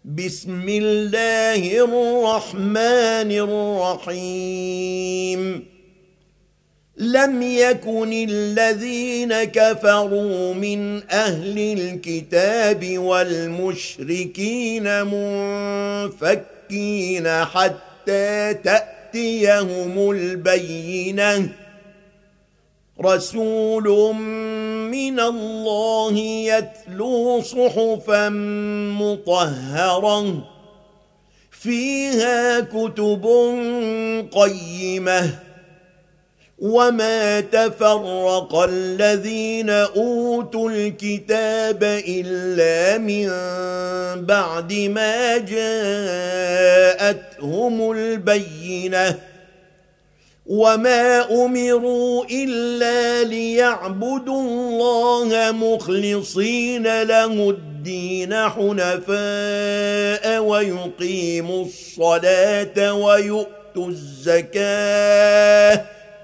بسم الله الرحمن الرحيم لم يكن الذين كفروا من أهل الكتاب والمشركين منفكين حتى تأتيهم البينة رسول من الله يتلو صحفا مطهرة فيها كتب قيمة وما تفرق الذين أوتوا الكتاب إلا من بعد ما جاءتهم البينة وما أمروا إلا ليعبدوا الله مخلصين له الدين حنفاء ويقيموا الصلاة ويؤتوا الزكاة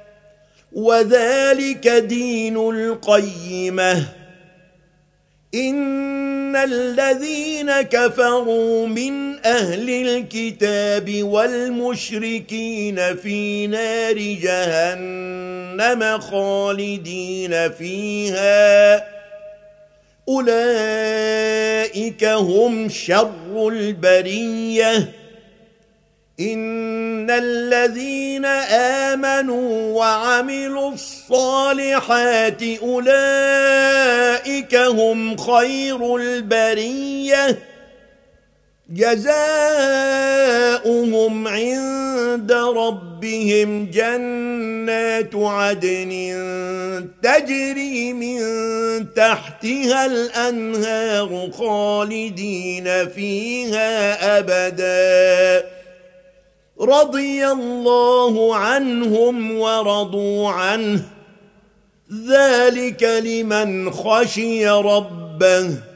وذلك دين القيمة إن الذين كفروا من أهل الكتاب والمشركين في نار جهنم خالدين فيها أولئك هم شر البرية إن الذين آمنوا وعملوا الصالحات أولئك هم خير البرية جزاؤهم عند ربهم جنات عدن تجري من تحتها الأنهار خالدين فيها أبداً رضي الله عنهم ورضوا عنه ذلك لمن خشي ربه